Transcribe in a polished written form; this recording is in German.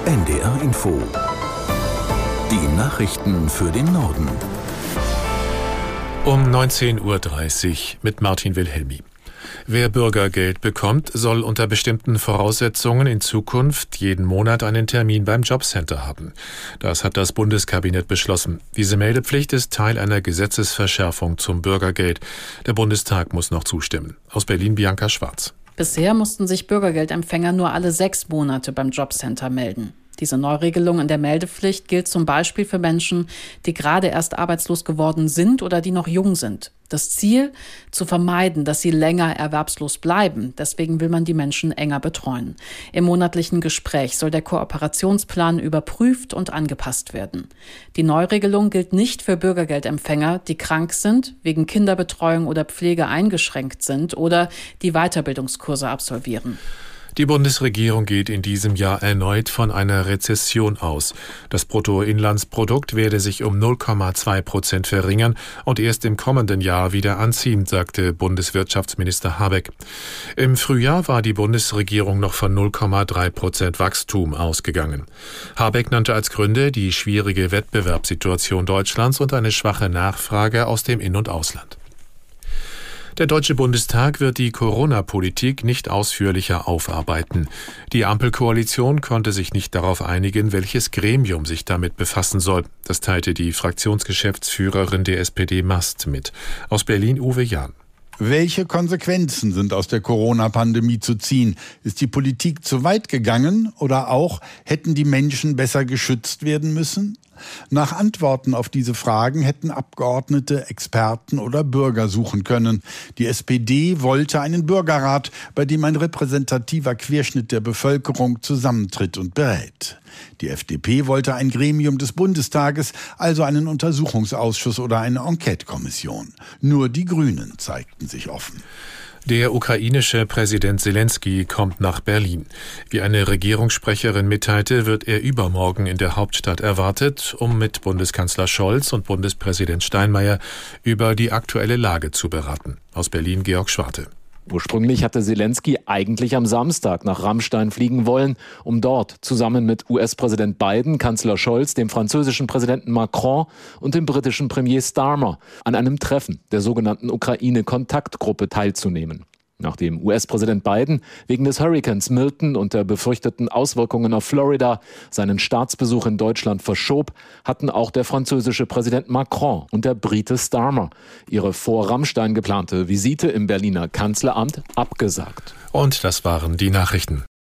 NDR Info. Die Nachrichten für den Norden. Um 19:30 Uhr mit Martin Wilhelmi. Wer Bürgergeld bekommt, soll unter bestimmten Voraussetzungen in Zukunft jeden Monat einen Termin beim Jobcenter haben. Das hat das Bundeskabinett beschlossen. Diese Meldepflicht ist Teil einer Gesetzesverschärfung zum Bürgergeld. Der Bundestag muss noch zustimmen. Aus Berlin Bianca Schwarz. Bisher mussten sich Bürgergeldempfänger nur alle 6 Monate beim Jobcenter melden. Diese Neuregelung in der Meldepflicht gilt zum Beispiel für Menschen, die gerade erst arbeitslos geworden sind oder die noch jung sind. Das Ziel? Zu vermeiden, dass sie länger erwerbslos bleiben. Deswegen will man die Menschen enger betreuen. Im monatlichen Gespräch soll der Kooperationsplan überprüft und angepasst werden. Die Neuregelung gilt nicht für Bürgergeldempfänger, die krank sind, wegen Kinderbetreuung oder Pflege eingeschränkt sind oder die Weiterbildungskurse absolvieren. Die Bundesregierung geht in diesem Jahr erneut von einer Rezession aus. Das Bruttoinlandsprodukt werde sich um 0,2% verringern und erst im kommenden Jahr wieder anziehen, sagte Bundeswirtschaftsminister Habeck. Im Frühjahr war die Bundesregierung noch von 0,3% Wachstum ausgegangen. Habeck nannte als Gründe die schwierige Wettbewerbssituation Deutschlands und eine schwache Nachfrage aus dem In- und Ausland. Der Deutsche Bundestag wird die Corona-Politik nicht ausführlicher aufarbeiten. Die Ampelkoalition konnte sich nicht darauf einigen, welches Gremium sich damit befassen soll. Das teilte die Fraktionsgeschäftsführerin der SPD Mast mit. Aus Berlin Uwe Jahn. Welche Konsequenzen sind aus der Corona-Pandemie zu ziehen? Ist die Politik zu weit gegangen oder auch hätten die Menschen besser geschützt werden müssen? Nach Antworten auf diese Fragen hätten Abgeordnete, Experten oder Bürger suchen können. Die SPD wollte einen Bürgerrat, bei dem ein repräsentativer Querschnitt der Bevölkerung zusammentritt und berät. Die FDP wollte ein Gremium des Bundestages, also einen Untersuchungsausschuss oder eine Enquete-Kommission. Nur die Grünen zeigten sich offen. Der ukrainische Präsident Selenskyj kommt nach Berlin. Wie eine Regierungssprecherin mitteilte, wird er übermorgen in der Hauptstadt erwartet, um mit Bundeskanzler Scholz und Bundespräsident Steinmeier über die aktuelle Lage zu beraten. Aus Berlin Georg Schwarte. Ursprünglich hatte Selenskyj eigentlich am Samstag nach Ramstein fliegen wollen, um dort zusammen mit US-Präsident Biden, Kanzler Scholz, dem französischen Präsidenten Macron und dem britischen Premier Starmer an einem Treffen der sogenannten Ukraine-Kontaktgruppe teilzunehmen. Nachdem US-Präsident Biden wegen des Hurrikans Milton und der befürchteten Auswirkungen auf Florida seinen Staatsbesuch in Deutschland verschob, hatten auch der französische Präsident Macron und der Brite Starmer ihre vor Ramstein geplante Visite im Berliner Kanzleramt abgesagt. Und das waren die Nachrichten.